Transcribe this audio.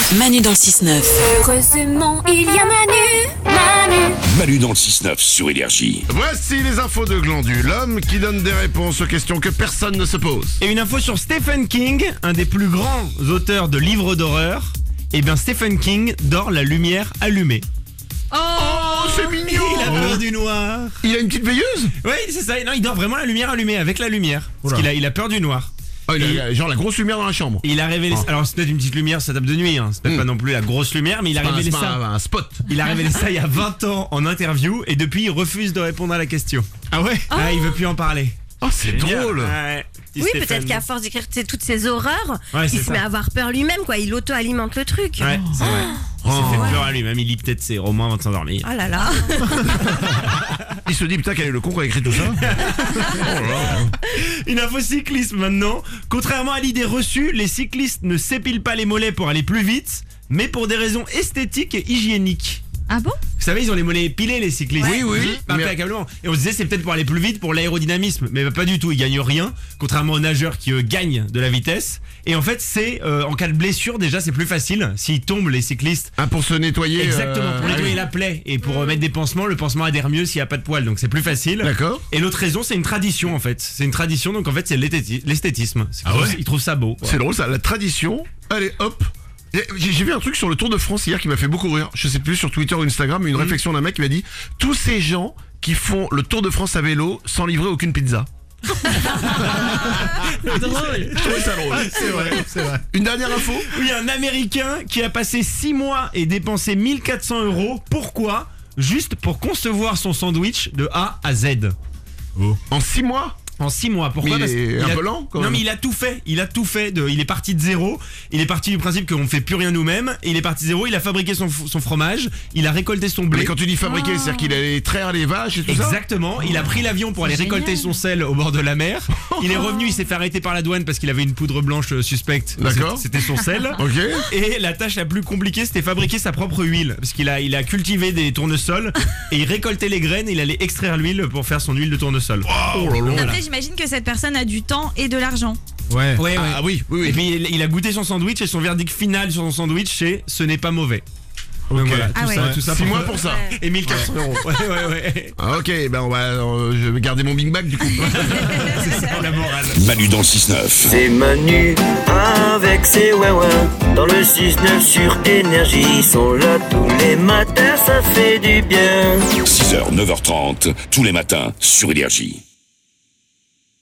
Manu dans le 6-9. Heureusement, il y a Manu. Manu dans le 6-9 sur Énergie. Voici les infos de Glandu, l'homme qui donne des réponses aux questions que personne ne se pose. Et une info sur Stephen King, un des plus grands auteurs de livres d'horreur. Eh bien, Stephen King dort la lumière allumée. Oh, c'est mignon. Il a peur du noir. Il a une petite veilleuse. Oui, c'est ça. Non, il dort vraiment la lumière allumée, avec la lumière. Parce qu'il a peur du noir. Oh, il a genre la grosse lumière dans la chambre. Il a révélé. Alors, c'est peut-être une petite lumière, ça tape de nuit. C'est peut-être pas non plus la grosse lumière, mais il a révélé ça. Un spot. Il a révélé ça il y a 20 ans en interview, et depuis, il refuse de répondre à la question. Ah ouais. Ah, il veut plus en parler. Oh, c'est drôle. Ouais, petit Oui, Stephen. peut-être qu'à force d'écrire toutes ces horreurs, Ouais, c'est il se ça. met à avoir peur lui-même, quoi. Il auto-alimente le truc. Ouais, c'est vrai. Il s'est fait peur à lui-même. Il lit peut-être ses romans avant de s'endormir. Oh là là. Il se dit putain quel est le con qui a écrit tout ça. Une info cyclisme maintenant. Contrairement à l'idée reçue, les cyclistes ne s'épilent pas les mollets pour aller plus vite, mais pour des raisons esthétiques et hygiéniques. Ah bon? Vous savez, ils ont les mollets épilés, les cyclistes. Oui, oui. Impeccablement. Et on se disait, c'est peut-être pour aller plus vite, pour l'aérodynamisme. Mais pas du tout, ils gagnent rien. Contrairement aux nageurs qui, eux, gagnent de la vitesse. Et en fait, c'est, en cas de blessure, déjà, c'est plus facile. S'ils tombent, les cyclistes. Ah, pour se nettoyer. Exactement, pour nettoyer la plaie. Et pour mettre des pansements, le pansement adhère mieux s'il n'y a pas de poils. Donc c'est plus facile. D'accord. Et l'autre raison, c'est une tradition, en fait. C'est une tradition, donc en fait, c'est l'esthétisme. Ah ouais. Ils trouvent ça beau. C'est drôle ça, la tradition. Allez, hop. J'ai vu un truc sur le Tour de France hier qui m'a fait beaucoup rire. Je sais plus sur Twitter ou Instagram, une réflexion d'un mec qui m'a dit tous ces gens qui font le Tour de France à vélo sans livrer aucune pizza. Je trouvais ça drôle. C'est vrai. Une dernière info. Oui, un Américain qui a passé 6 mois et dépensé 1400 €. Pourquoi? Juste pour concevoir son sandwich de A à Z. En 6 mois. En 6 mois. Pourquoi? Mais Parce il est qu'il un a- peu lent, quand Non, même. mais il a tout fait. Il est parti de zéro. Il est parti du principe qu'on fait plus rien nous-mêmes. Et il est parti de zéro. Il a fabriqué son fromage. Il a récolté son blé. Mais quand tu dis fabriquer, c'est-à-dire qu'il allait traire les vaches et tout ça. Exactement, il a pris l'avion pour aller récolter son sel au bord de la mer. Il est revenu, il s'est fait arrêter par la douane parce qu'il avait une poudre blanche suspecte. D'accord. C'était son sel. Ok. Et la tâche la plus compliquée, c'était fabriquer sa propre huile. Parce qu'il a cultivé des tournesols et il récoltait les graines et il allait extraire l'huile pour faire son huile de tournesol. Oh là là. Après, j'imagine que cette personne a du temps et de l'argent. Ouais. Ah oui, oui, Et oui. puis il a goûté son sandwich et son verdict final sur son sandwich, c'est ce n'est pas mauvais. Donc voilà, Ah ouais. tout ça 6 mois pour ça. Et 1400 €. Ouais. Ah, ok, ben je vais garder mon Big Mac du coup. C'est ça la morale. Manu dans le 6-9. C'est Manu avec ses ouin dans le 6-9 sur Énergie. Ils sont là tous les matins, ça fait du bien. 6h, 9h30, tous les matins sur Énergie.